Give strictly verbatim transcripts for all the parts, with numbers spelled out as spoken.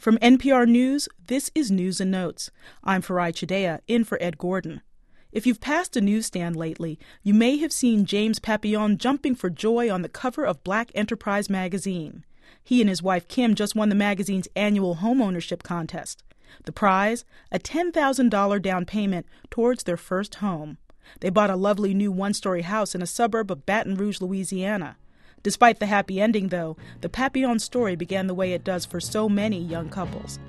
From N P R News, this is News and Notes. I'm Farai Chideya, in for Ed Gordon. If you've passed a newsstand lately, you may have seen James Papillon jumping for joy on the cover of Black Enterprise magazine. He and his wife Kim just won the magazine's annual homeownership contest. The prize, a ten thousand dollars down payment towards their first home. They bought a lovely new one-story house in a suburb of Baton Rouge, Louisiana. Despite the happy ending, though, the Papillon story began the way it does for so many young couples.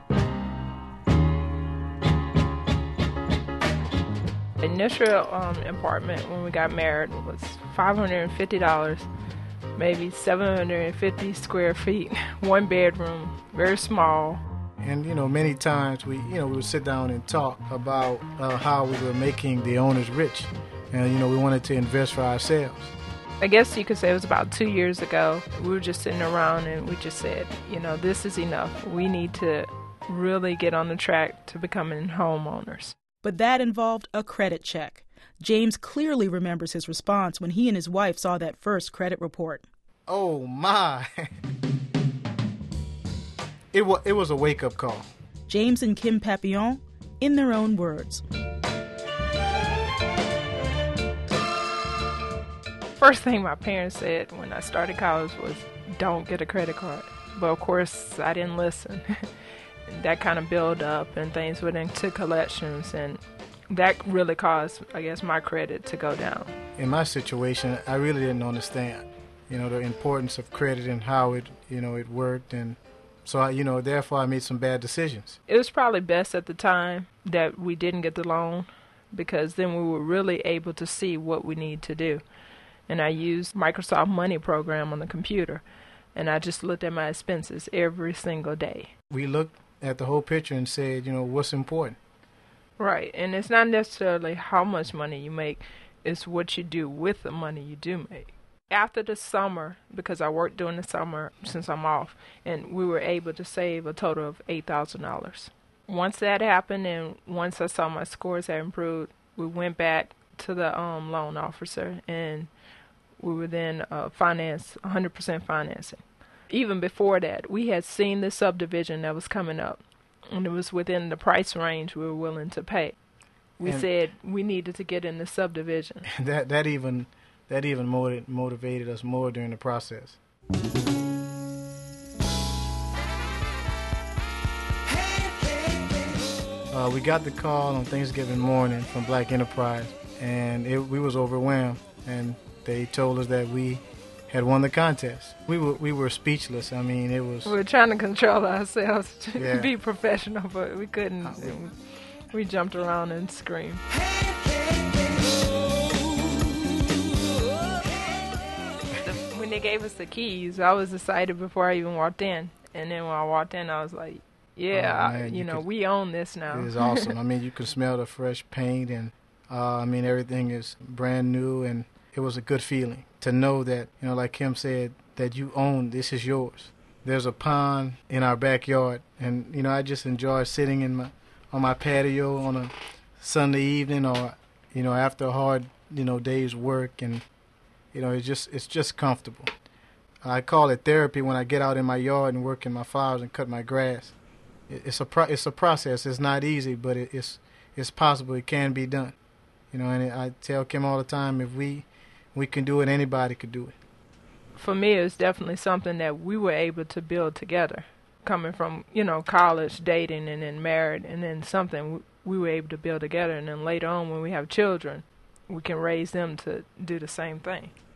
The initial um, apartment when we got married was five hundred fifty dollars, maybe seven hundred fifty square feet, one bedroom, very small. And, you know, many times we, you know, we would sit down and talk about uh, how we were making the owners rich. And, you know, we wanted to invest for ourselves. I guess you could say it was about two years ago. We were just sitting around and we just said, you know, this is enough. We need to really get on the track to becoming homeowners. But that involved a credit check. James clearly remembers his response when he and his wife saw that first credit report. Oh, my. It was, it was a wake-up call. James and Kim Papillon, in their own words. First thing my parents said when I started college was, don't get a credit card. But, of course, I didn't listen. That kind of built up and things went into collections, and that really caused, I guess, my credit to go down. In my situation, I really didn't understand, you know, the importance of credit and how it, you know, it worked, and so, I, you know, therefore I made some bad decisions. It was probably best at the time that we didn't get the loan, because then we were really able to see what we need to do. And I used Microsoft Money program on the computer, and I just looked at my expenses every single day. We looked at the whole picture and said, you know, what's important. Right, and it's not necessarily how much money you make, it's what you do with the money you do make. After the summer, because I worked during the summer since I'm off, and we were able to save a total of eight thousand dollars. Once that happened and once I saw my scores had improved, we went back to the um, loan officer and we were then uh, financed, one hundred percent financing. Even before that, we had seen the subdivision that was coming up, and it was within the price range we were willing to pay. We and said we needed to get in the subdivision. That that even that even motiv- motivated us more during the process. Uh, we got the call on Thanksgiving morning from Black Enterprise, and it, we was overwhelmed, and they told us that we had won the contest. We were we were speechless. I mean, it was... We were trying to control ourselves to yeah. be professional, but we couldn't. Uh, we jumped around and screamed. When they gave us the keys, I was excited before I even walked in. And then when I walked in, I was like, yeah, oh, man, you, you know, could, we own this now. It is awesome. I mean, you could smell the fresh paint, and uh, I mean, everything is brand new, and it was a good feeling to know that, you know, like Kim said, that you own, this is yours. There's a pond in our backyard, and, you know, I just enjoy sitting in my on my patio on a Sunday evening, or, you know, after a hard, you know, day's work, and, you know, it's just it's just comfortable. I call it therapy when I get out in my yard and work in my flowers and cut my grass. It's a pro- it's a process. It's not easy, but it, it's it's possible. It can be done, you know. And I tell Kim all the time, if we we can do it, anybody could do it. For me, it's definitely something that we were able to build together. Coming from, you know, college, dating, and then married, and then something we were able to build together. And then later on, when we have children, we can raise them to do the same thing.